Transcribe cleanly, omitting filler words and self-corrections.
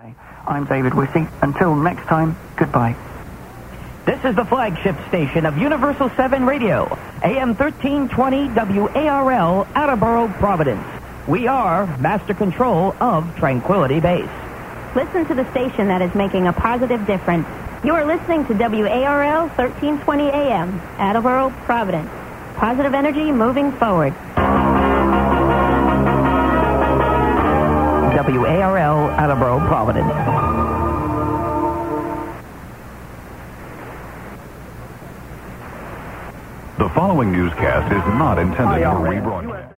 I'm David Whitty. Until next time, goodbye. This is the flagship station of Universal 7 Radio, AM 1320 WARL, Attleboro, Providence. We are master control of Tranquility Base. Listen to the station that is making a positive difference. You are listening to WARL 1320 AM, Attleboro, Providence. Positive energy moving forward. WARL, Attleboro, Providence. The following newscast is not intended for rebroadcast.